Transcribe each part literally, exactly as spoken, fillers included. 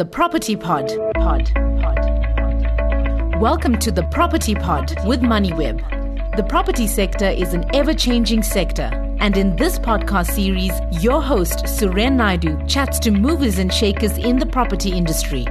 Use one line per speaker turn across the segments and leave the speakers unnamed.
the Property Pod. Pod. Pod. Welcome to the Property Pod with MoneyWeb. The property sector is an ever-changing sector. And in this podcast series, your host, Suren Naidu, chats to movers and shakers in the property industry.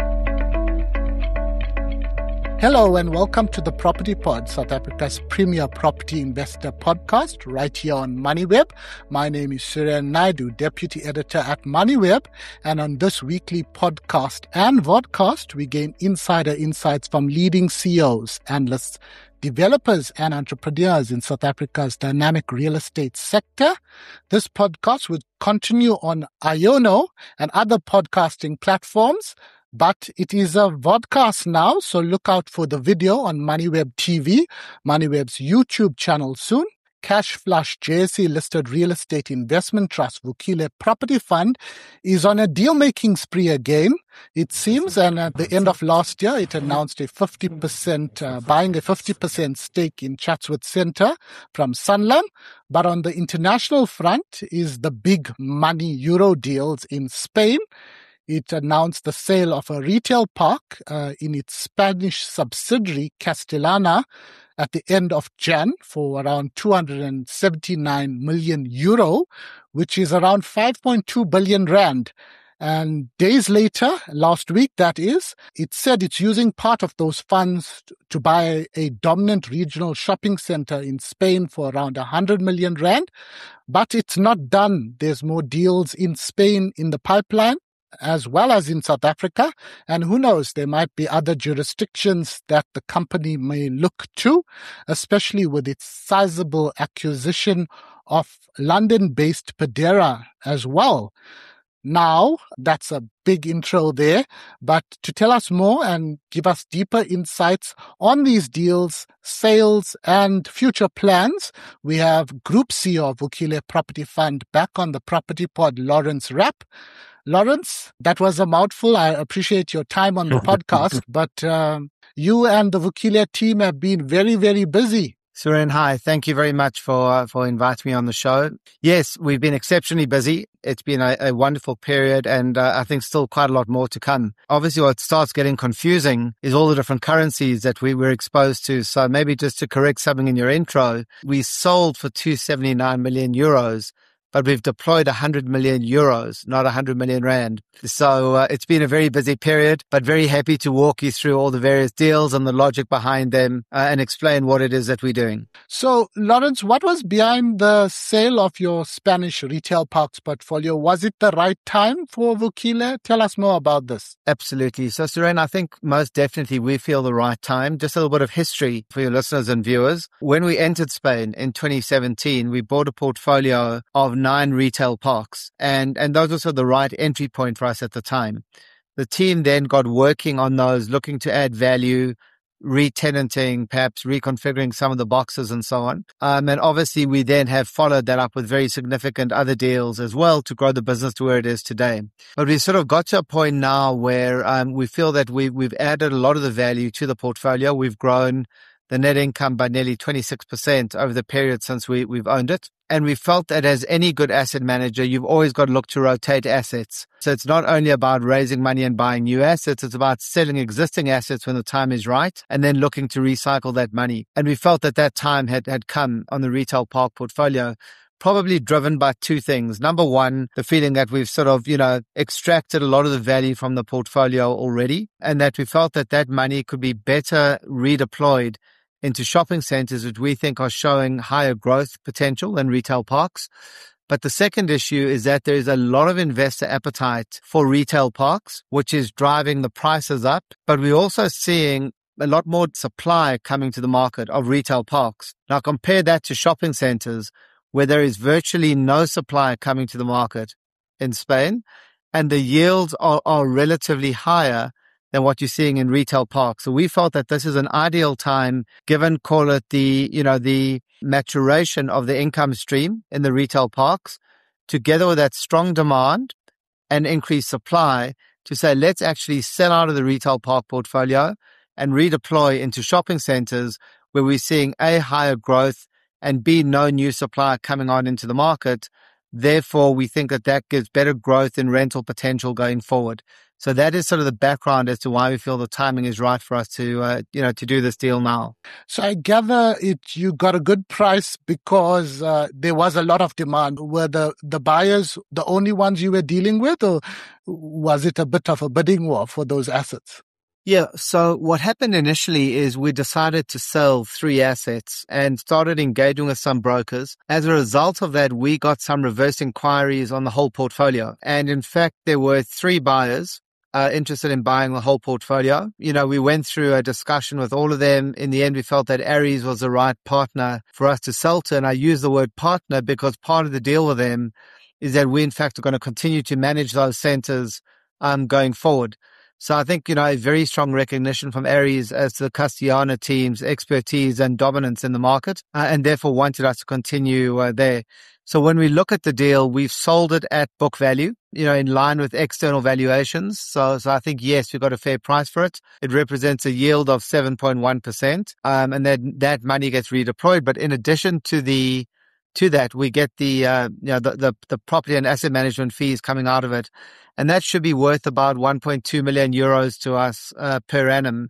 Hello and welcome to the Property Pod, South Africa's premier property investor podcast, right here on MoneyWeb. My name is Suren Naidu, Deputy Editor at MoneyWeb, and on this weekly podcast and vodcast, we gain insider insights from leading C E Os, analysts, developers and entrepreneurs in South Africa's dynamic real estate sector. This podcast will continue on Iono and other podcasting platforms, but it is a vodcast now, so look out for the video on MoneyWeb T V, MoneyWeb's YouTube channel soon. Cash Flush J S E-listed real estate investment trust Vukile Property Fund is on a deal-making spree again, it seems, and at the end of last year, it announced a fifty percent, uh, buying a fifty percent stake in Chatsworth Centre from Sanlam. But on the international front is the big money euro deals in Spain. It announced the sale of a retail park uh, in its Spanish subsidiary, Castellana, at the end of January for around two hundred seventy-nine million euro, which is around five point two billion rand. And days later, last week that is, it said it's using part of those funds to buy a dominant regional shopping center in Spain for around one hundred million rand. But it's not done. There's more deals in Spain in the pipeline, as well as in South Africa. And who knows, there might be other jurisdictions that the company may look to, especially with its sizable acquisition of London-based Perdera as well. Now, that's a big intro there, but to tell us more and give us deeper insights on these deals, sales, and future plans, we have Group C E O of Vukile Property Fund back on the Property Pod, Lawrence Rapp. Lawrence, that was a mouthful. I appreciate your time on the podcast, but um, you and the Vukile team have been very, very busy.
Suren, hi. Thank you very much for uh, for inviting me on the show. Yes, we've been exceptionally busy. It's been a, a wonderful period, and uh, I think still quite a lot more to come. Obviously, what starts getting confusing is all the different currencies that we were exposed to. So maybe just to correct something in your intro, we sold for two hundred seventy-nine million euros. But we've deployed one hundred million euros, not one hundred million rand. So uh, it's been a very busy period, but very happy to walk you through all the various deals and the logic behind them uh, and explain what it is that we're doing.
So, Lawrence, what was behind the sale of your Spanish retail parks portfolio? Was it the right time for Vukile? Tell us more about this.
Absolutely. So, Suren, I think most definitely we feel the right time. Just a little bit of history for your listeners and viewers. When we entered Spain in twenty seventeen, we bought a portfolio of nine retail parks, and, and those were sort of the right entry point for us at the time. The team then got working on those, looking to add value, re-tenanting, perhaps reconfiguring some of the boxes and so on. Um, and obviously we then have followed that up with very significant other deals as well to grow the business to where it is today. But we sort of got to a point now where um, we feel that we, we've added a lot of the value to the portfolio. We've grown the net income by nearly twenty-six percent over the period since we, we've owned it. And we felt that as any good asset manager, you've always got to look to rotate assets. So it's not only about raising money and buying new assets, it's about selling existing assets when the time is right and then looking to recycle that money. And we felt that that time had, had come on the retail park portfolio, probably driven by two things. Number one, the feeling that we've sort of, you know, extracted a lot of the value from the portfolio already, and that we felt that that money could be better redeployed into shopping centers, which we think are showing higher growth potential than retail parks. But the second issue is that there is a lot of investor appetite for retail parks, which is driving the prices up. But we're also seeing a lot more supply coming to the market of retail parks. Now compare that to shopping centers, where there is virtually no supply coming to the market in Spain, and the yields are, are relatively higher than what you're seeing in retail parks. So we felt that this is an ideal time, given, call it the, you know, the maturation of the income stream in the retail parks, together with that strong demand and increased supply, to say, let's actually sell out of the retail park portfolio and redeploy into shopping centers where we're seeing A, higher growth, and B, no new supply coming on into the market. Therefore, we think that that gives better growth and rental potential going forward. So that is sort of the background as to why we feel the timing is right for us to, uh, you know, to do this deal now.
So I gather it you got a good price because uh, there was a lot of demand. Were the, the buyers the only ones you were dealing with, or was it a bit of a bidding war for those assets?
Yeah. So what happened initially is we decided to sell three assets and started engaging with some brokers. As a result of that, we got some reverse inquiries on the whole portfolio. And in fact, there were three buyers uh, interested in buying the whole portfolio. You know, we went through a discussion with all of them. In the end, we felt that Ares was the right partner for us to sell to. And I use the word partner because part of the deal with them is that we, in fact, are going to continue to manage those centers um, going forward. So I think, you know, a very strong recognition from Ares as to the Castellana team's expertise and dominance in the market, uh, and therefore wanted us to continue uh, there. So when we look at the deal, we've sold it at book value, you know, in line with external valuations. So, so I think, yes, we got a fair price for it. It represents a yield of seven point one percent, um, and then that money gets redeployed. But in addition to the To that, we get the, uh, you know, the, the, the property and asset management fees coming out of it. And that should be worth about one point two million euros to us uh, per annum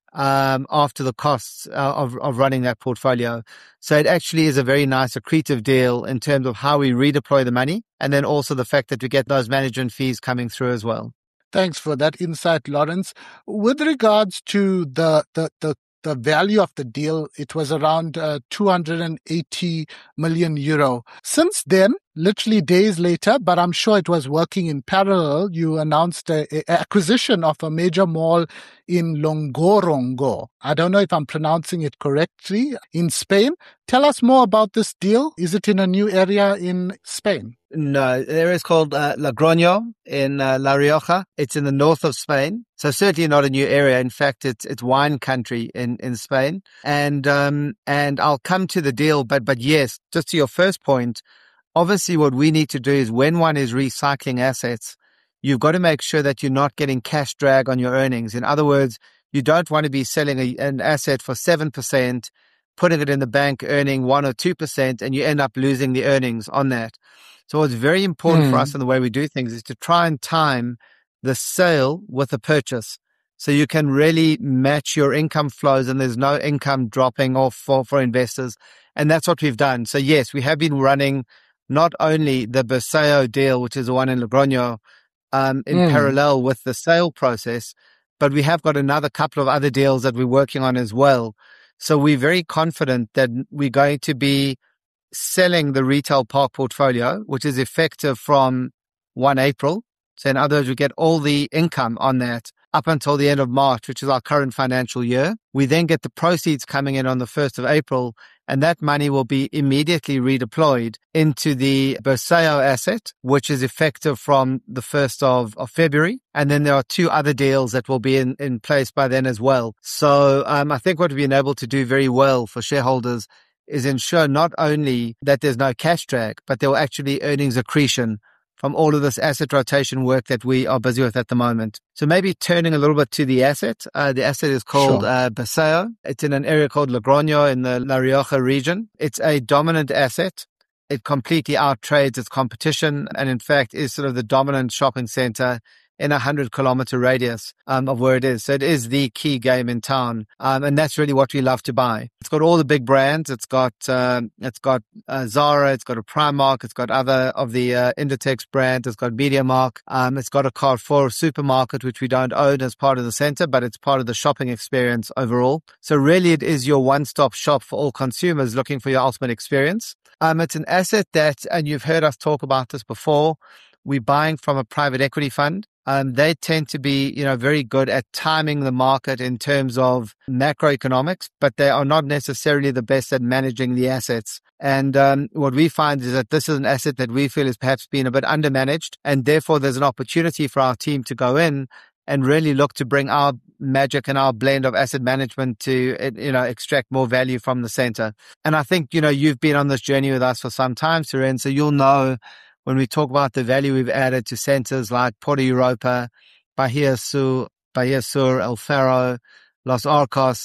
um, after the costs uh, of, of running that portfolio. So it actually is a very nice accretive deal in terms of how we redeploy the money, and then also the fact that we get those management fees coming through as well.
Thanks for that insight, Lawrence. With regards to the, the, the The value of the deal, it was around uh, two hundred eighty million euro. Since then, literally days later, but I'm sure it was working in parallel, you announced a, a acquisition of a major mall in Longorongo. I don't know if I'm pronouncing it correctly, in Spain. Tell us more about this deal. Is it in a new area in Spain?
No, the area is called uh, Logroño in uh, La Rioja. It's in the north of Spain. So certainly not a new area. In fact, it's it's wine country in, in Spain. And um and I'll come to the deal, but but yes, just to your first point, obviously what we need to do is when one is recycling assets, you've got to make sure that you're not getting cash drag on your earnings. In other words, you don't want to be selling a, an asset for seven percent, putting it in the bank, earning one or two percent, and you end up losing the earnings on that. So what's very important mm. for us in the way we do things is to try and time the sale with the purchase. So you can really match your income flows and there's no income dropping off for, for investors. And that's what we've done. So yes, we have been running not only the Berceo deal, which is the one in Logroño, um, in mm. parallel with the sale process, but we have got another couple of other deals that we're working on as well. So we're very confident that we're going to be selling the retail park portfolio, which is effective from first of April. So in other words, we get all the income on that up until the end of March, which is our current financial year. We then get the proceeds coming in on the first of April, and that money will be immediately redeployed into the Berceo asset, which is effective from the first of, of February. And then there are two other deals that will be in, in place by then as well. So um, I think what we've been able to do very well for shareholders is ensure not only that there's no cash drag, but there will actually be earnings accretion from all of this asset rotation work that we are busy with at the moment. So maybe turning a little bit to the asset. Uh, the asset is called sure. uh, Berceo. It's in an area called Logroño in the La Rioja region. It's a dominant asset. It completely outtrades its competition and in fact is sort of the dominant shopping center in a hundred kilometer radius um, of where it is. So it is the key game in town. Um, and that's really what we love to buy. It's got all the big brands. It's got, uh, it's got uh, Zara. It's got a Primark. It's got other of the uh, Inditex brand. It's got MediaMarkt. Um, it's got a Carrefour supermarket, which we don't own as part of the center, but it's part of the shopping experience overall. So really it is your one-stop shop for all consumers looking for your ultimate experience. Um, it's an asset that, and you've heard us talk about this before, we're buying from a private equity fund. Um, they tend to be, you know, very good at timing the market in terms of macroeconomics, but they are not necessarily the best at managing the assets. And um, what we find is that this is an asset that we feel has perhaps been a bit undermanaged, and therefore there's an opportunity for our team to go in and really look to bring our magic and our blend of asset management to, you know, extract more value from the center. And I think, you know, you've been on this journey with us for some time, Suren, so you'll know when we talk about the value we've added to centers like Puerto Europa, Bahia Sur, Bahia Sur, El Faro, Los Arcos,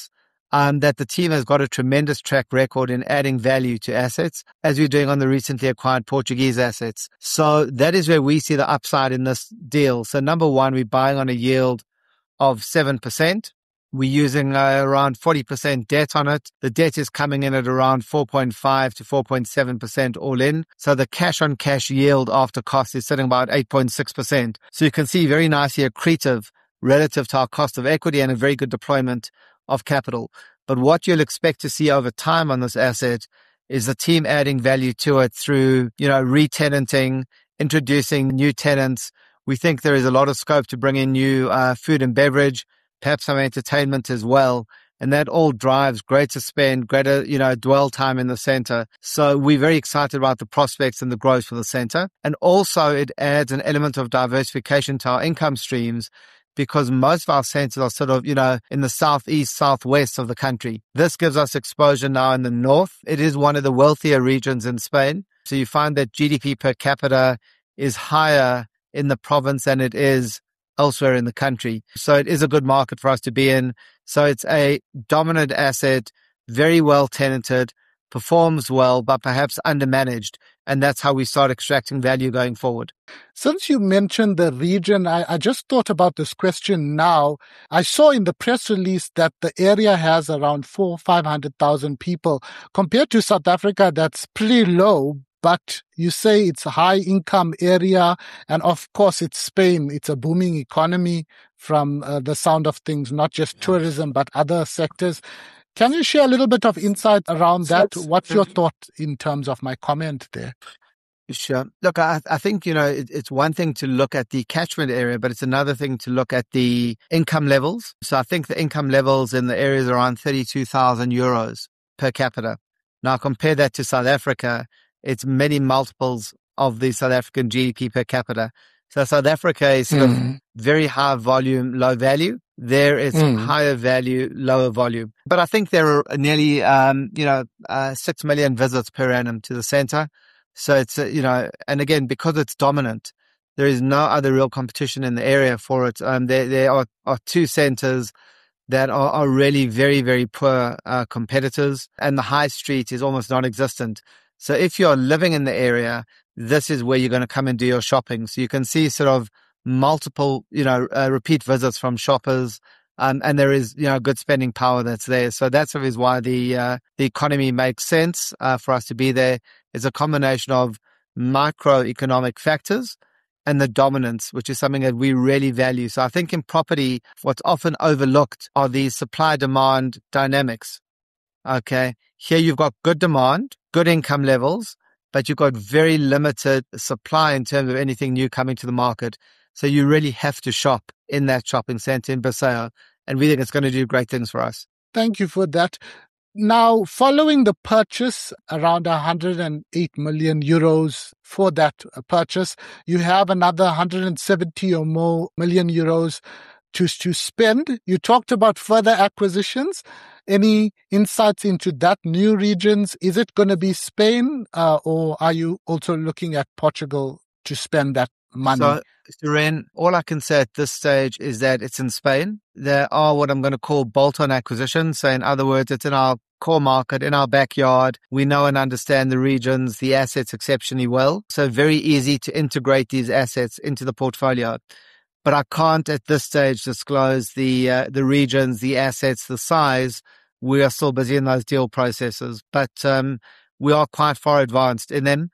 Um, that the team has got a tremendous track record in adding value to assets, as we're doing on the recently acquired Portuguese assets. So that is where we see the upside in this deal. So number one, we're buying on a yield of seven percent. We're using uh, around forty percent debt on it. The debt is coming in at around four point five to four point seven percent all in. So the cash on cash yield after cost is sitting about eight point six percent. So you can see very nicely accretive relative to our cost of equity and a very good deployment of capital. But what you'll expect to see over time on this asset is the team adding value to it through, you know, re-tenanting, introducing new tenants. We think there is a lot of scope to bring in new uh, food and beverage, perhaps some entertainment as well. And that all drives greater spend, greater, you know, dwell time in the center. So we're very excited about the prospects and the growth for the center. And also it adds an element of diversification to our income streams, because most of our centers are sort of, you know, in the southeast, southwest of the country. This gives us exposure now in the north. It is one of the wealthier regions in Spain. So you find that G D P per capita is higher in the province than it is elsewhere in the country. So it is a good market for us to be in. So it's a dominant asset, very well tenanted, performs well, but perhaps undermanaged. And that's how we start extracting value going forward.
Since you mentioned the region, I, I just thought about this question now. I saw in the press release that the area has around four, five hundred thousand people. Compared to South Africa, that's pretty low. But you say it's a high income area. And of course, it's Spain. It's a booming economy from uh, the sound of things, not just tourism, but other sectors. Can you share a little bit of insight around that? What's your thought in terms of my comment there?
Sure. Look, I, I think, you know, it, it's one thing to look at the catchment area, but it's another thing to look at the income levels. So I think the income levels in the area is around thirty-two thousand euros per capita. Now compare that to South Africa. It's many multiples of the South African G D P per capita. So South Africa is sort mm. of very high volume, low value. There is mm. higher value, lower volume. But I think there are nearly, um, you know, uh, six million visits per annum to the center. So it's, uh, you know, and again, because it's dominant, there is no other real competition in the area for it. Um, there, there are, are two centers that are, are really very, very poor uh, competitors, and the high street is almost non-existent. So if you're living in the area, this is where you're going to come and do your shopping. So you can see sort of multiple, you know, uh, repeat visits from shoppers, um, and there is, you know, good spending power that's there. So that's why the uh, the economy makes sense uh, for us to be there. It's a combination of microeconomic factors and the dominance, which is something that we really value. So I think in property, what's often overlooked are these supply-demand dynamics. Okay, here you've got good demand, good income levels, but you've got very limited supply in terms of anything new coming to the market. So you really have to shop in that shopping center in Berceo, and we think it's going to do great things for us.
Thank you for that. Now, following the purchase, around one hundred eight million euros for that purchase, you have another one hundred seventy or more million euros to, to spend. You talked about further acquisitions. Any insights into that new regions? Is it going to be Spain, uh, or are you also looking at Portugal to spend that money?
So, Suren, all I can say at this stage is that it's in Spain. There are what I'm going to call bolt-on acquisitions. So in other words, it's in our core market, in our backyard. We know and understand the regions, the assets exceptionally well. So very easy to integrate these assets into the portfolio. But I can't at this stage disclose the uh, the regions, the assets, the size. We are still busy in those deal processes, but um, we are quite far advanced in them.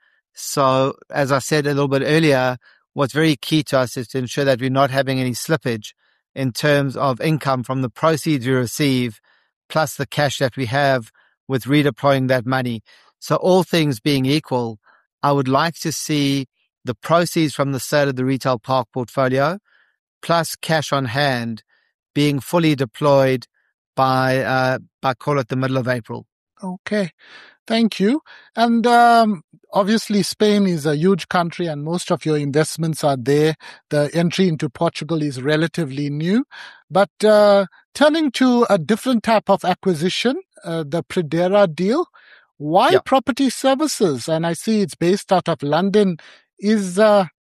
So as I said a little bit earlier, what's very key to us is to ensure that we're not having any slippage in terms of income from the proceeds we receive, plus the cash that we have with redeploying that money. So all things being equal, I would like to see the proceeds from the sale of the retail park portfolio plus cash on hand being fully deployed by, uh, by call it the middle of April.
Okay. Thank you. And um, obviously, Spain is a huge country and most of your investments are there. The entry into Portugal is relatively new. But uh, turning to a different type of acquisition, uh, the Pradera deal, why yeah. property services? And I see it's based out of London. Is uh,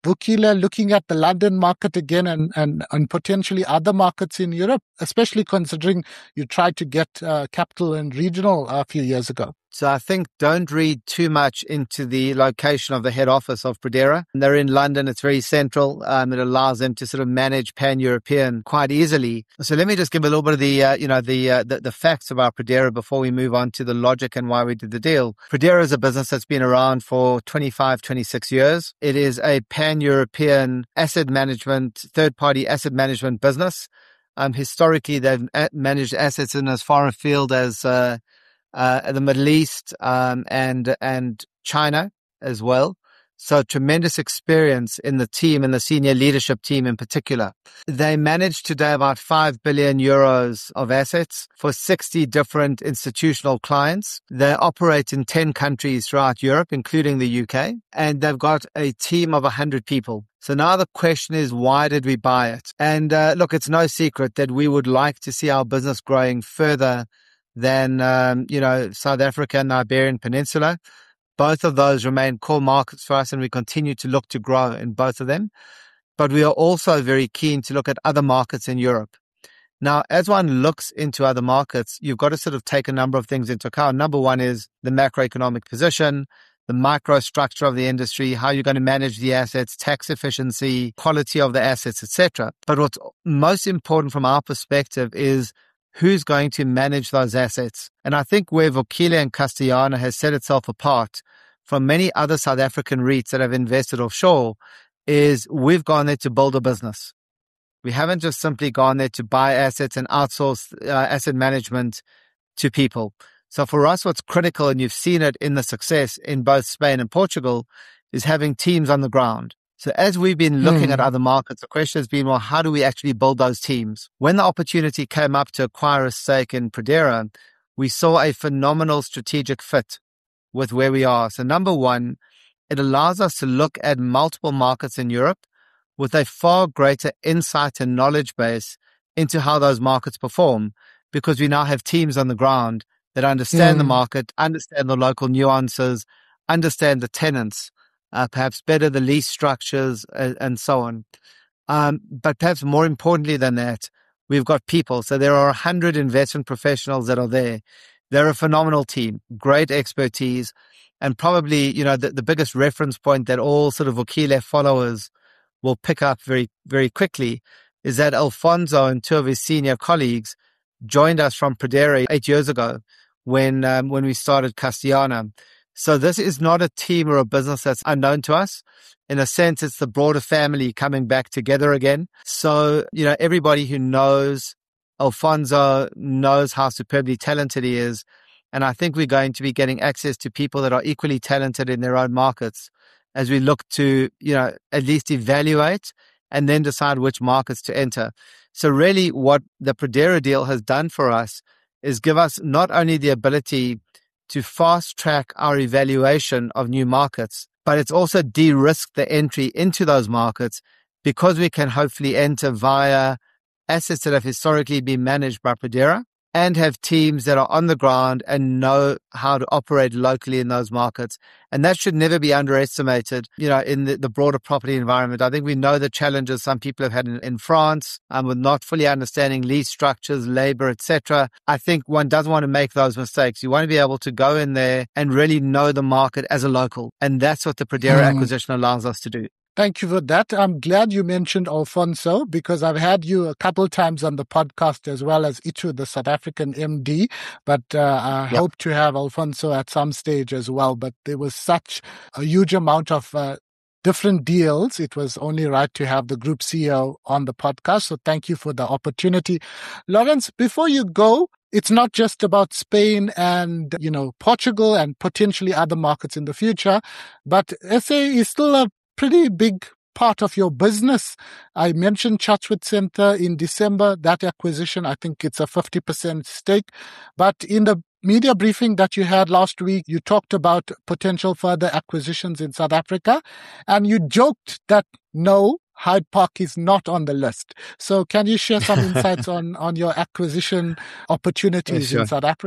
Vukile looking at the London market again and, and, and potentially other markets in Europe, especially considering you tried to get uh, capital and regional a few years ago?
So I think don't read too much into the location of the head office of Pradera. They're in London. It's very central. Um, it allows them to sort of manage pan-European quite easily. So let me just give a little bit of the, uh, you know, the, uh, the the facts about Pradera before we move on to the logic and why we did the deal. Pradera is a business that's been around for twenty-five, twenty-six years. It is a pan-European asset management, third-party asset management business. Um, historically, they've managed assets in as far afield as uh, Uh, the Middle East um, and and China as well. So tremendous experience in the team and the senior leadership team in particular. They manage today about five billion euros of assets for sixty different institutional clients. They operate in ten countries throughout Europe, including the U K, and they've got a team of one hundred people. So now the question is, why did we buy it? And uh, look, it's no secret that we would like to see our business growing further than, um, you know, South Africa and the Iberian Peninsula. Both of those remain core markets for us, and we continue to look to grow in both of them. But we are also very keen to look at other markets in Europe. Now, as one looks into other markets, you've got to sort of take a number of things into account. Number one is the macroeconomic position, the microstructure of the industry, how you're going to manage the assets, tax efficiency, quality of the assets, et cetera. But what's most important from our perspective is who's going to manage those assets. And I think where Vukile and Castellana has set itself apart from many other South African REITs that have invested offshore is we've gone there to build a business. We haven't just simply gone there to buy assets and outsource uh, asset management to people. So for us, what's critical, and you've seen it in the success in both Spain and Portugal, is having teams on the ground. So as we've been looking mm. at other markets, the question has been, well, how do we actually build those teams? When the opportunity came up to acquire a stake in Pradera, we saw a phenomenal strategic fit with where we are. So number one, it allows us to look at multiple markets in Europe with a far greater insight and knowledge base into how those markets perform, because we now have teams on the ground that understand mm. the market, understand the local nuances, understand the tenants, Uh, perhaps better the lease structures and, and so on. Um, but perhaps more importantly than that, we've got people. So there are one hundred investment professionals that are there. They're a phenomenal team, great expertise, and probably, you know, the, the biggest reference point that all sort of Vukile followers will pick up very, very quickly is that Alfonso and two of his senior colleagues joined us from Pradera eight years ago when um, when we started Castellana. So this is not a team or a business that's unknown to us. In a sense, it's the broader family coming back together again. So, you know, everybody who knows Alfonso knows how superbly talented he is. And I think we're going to be getting access to people that are equally talented in their own markets as we look to, you know, at least evaluate and then decide which markets to enter. So really what the Pradera deal has done for us is give us not only the ability to fast track our evaluation of new markets, but it's also de-risked the entry into those markets because we can hopefully enter via assets that have historically been managed by Pradera and have teams that are on the ground and know how to operate locally in those markets. And that should never be underestimated, you know, in the, the broader property environment. I think we know the challenges some people have had in, in France um, with not fully understanding lease structures, labor, et cetera. I think one doesn't want to make those mistakes. You want to be able to go in there and really know the market as a local. And that's what the Pradera mm. acquisition allows us to do.
Thank you for that. I'm glad you mentioned Alfonso because I've had you a couple of times on the podcast as well as Itu, the South African M D. But uh, I yep. hope to have Alfonso at some stage as well. But there was such a huge amount of uh, different deals. It was only right to have the group C E O on the podcast. So thank you for the opportunity. Lawrence, before you go, it's not just about Spain and, you know, Portugal and potentially other markets in the future, but S A is still a pretty big part of your business. I mentioned Chatsworth Centre in December, that acquisition, I think it's a fifty percent stake. But in the media briefing that you had last week, you talked about potential further acquisitions in South Africa, and you joked that no, Hyde Park is not on the list. So can you share some insights on, on your acquisition opportunities yeah, sure. in South Africa?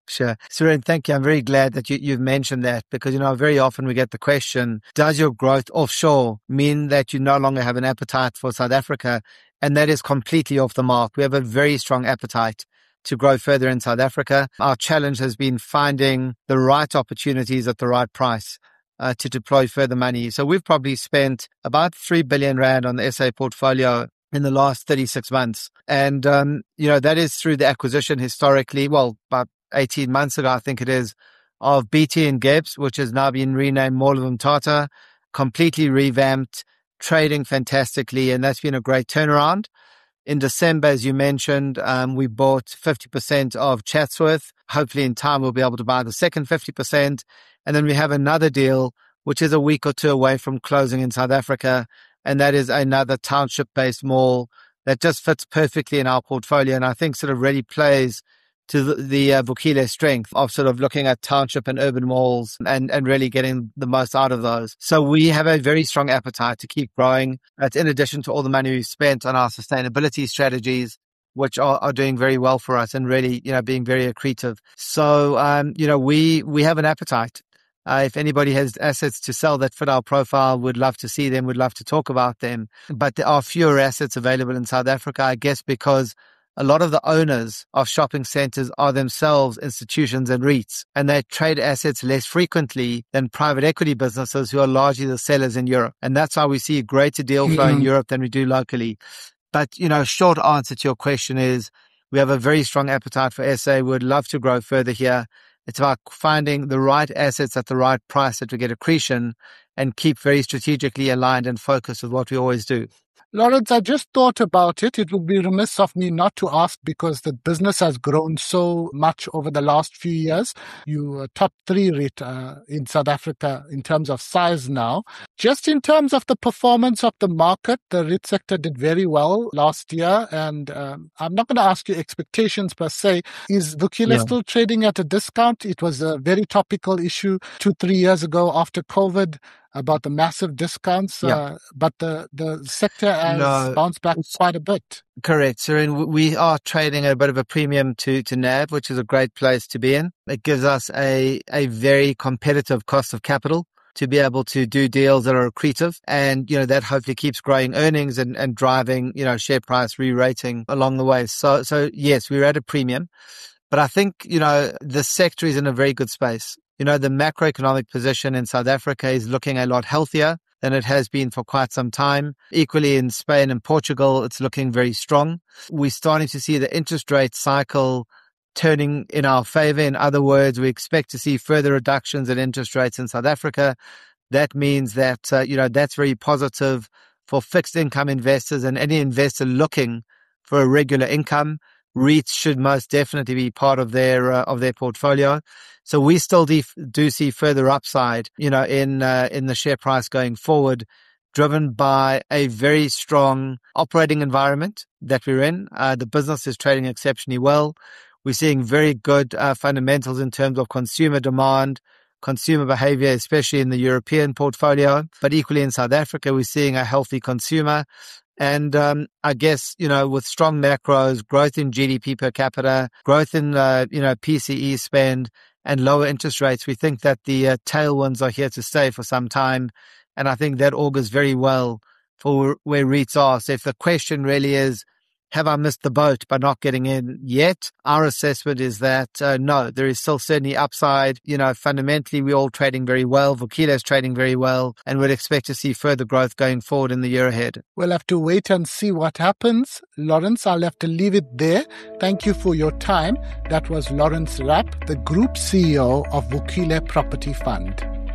Sure. Suren, thank you. I'm very glad that you, you've mentioned that because, you know, very often we get the question, does your growth offshore mean that you no longer have an appetite for South Africa? And that is completely off the mark. We have a very strong appetite to grow further in South Africa. Our challenge has been finding the right opportunities at the right price uh, to deploy further money. So we've probably spent about three billion rand on the S A portfolio in the last thirty-six months. And, um, you know, that is through the acquisition historically, well, about eighteen months ago, I think it is, of B T and Gibbs, which has now been renamed Mall of Umtata, completely revamped, trading fantastically, and that's been a great turnaround. In December, as you mentioned, um, we bought fifty percent of Chatsworth. Hopefully in time, we'll be able to buy the second fifty percent. And then we have another deal, which is a week or two away from closing in South Africa. And that is another township-based mall that just fits perfectly in our portfolio. And I think sort of really plays to the, the uh, Vukile strength of sort of looking at township and urban malls and, and really getting the most out of those. So we have a very strong appetite to keep growing. That's in addition to all the money we've spent on our sustainability strategies, which are, are doing very well for us and really, you know, being very accretive. So, um, you know, we, we have an appetite. Uh, if anybody has assets to sell that fit our profile, we'd love to see them. We'd love to talk about them. But there are fewer assets available in South Africa, I guess, because a lot of the owners of shopping centers are themselves institutions and REITs, and they trade assets less frequently than private equity businesses who are largely the sellers in Europe. And that's why we see greater deal flow in Europe than we do locally. But, you know, short answer to your question is we have a very strong appetite for S A. We'd love to grow further here. It's about finding the right assets at the right price that we get accretion and keep very strategically aligned and focused with what we always do.
Lawrence, I just thought about it. It would be remiss of me not to ask because the business has grown so much over the last few years. You are top three REIT uh, in South Africa in terms of size now. Just in terms of the performance of the market, the REIT sector did very well last year. And um, I'm not going to ask you expectations per se. Is Vukile yeah. still trading at a discount? It was a very topical issue two, three years ago after COVID about the massive discounts, yeah. uh, but the, the sector has no, bounced back quite a bit.
Correct. So we are trading at a bit of a premium to, to N A V, which is a great place to be in. It gives us a, a very competitive cost of capital to be able to do deals that are accretive. And, you know, that hopefully keeps growing earnings and, and driving, you know, share price re-rating along the way. So, so yes, we're at a premium, but I think, you know, the sector is in a very good space. You know, the macroeconomic position in South Africa is looking a lot healthier than it has been for quite some time. Equally in Spain and Portugal, it's looking very strong. We're starting to see the interest rate cycle turning in our favor. In other words, we expect to see further reductions in interest rates in South Africa. That means that, uh, you know, that's very positive for fixed income investors and any investor looking for a regular income. REITs should most definitely be part of their uh, of their portfolio. So we still do, do see further upside, you know, in uh, in the share price going forward, driven by a very strong operating environment that we're in. Uh, the business is trading exceptionally well. We're seeing very good uh, fundamentals in terms of consumer demand, consumer behavior, especially in the European portfolio. But equally in South Africa, we're seeing a healthy consumer. And um, I guess, you know, with strong macros, growth in G D P per capita, growth in, uh, you know, P C E spend and lower interest rates, we think that the uh, tailwinds are here to stay for some time. And I think that augurs very well for where REITs are. So if the question really is, have I missed the boat by not getting in yet? Our assessment is that uh, no, there is still certainly upside. You know, fundamentally, we're all trading very well. Vukile is trading very well, and we'd expect to see further growth going forward in the year ahead.
We'll have to wait and see what happens. Lawrence, I'll have to leave it there. Thank you for your time. That was Lawrence Rapp, the Group C E O of Vukile Property Fund.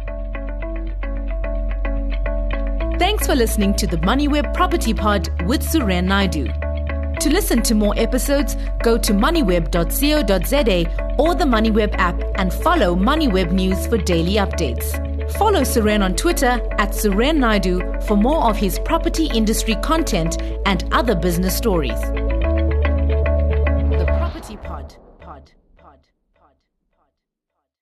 Thanks for listening to the MoneyWeb Property Pod with Suren Naidu. To listen to more episodes, go to moneyweb dot co dot za or the MoneyWeb app and follow MoneyWeb News for daily updates. Follow Suren on Twitter at Suren Naidu for more of his property industry content and other business stories. The Property Pod.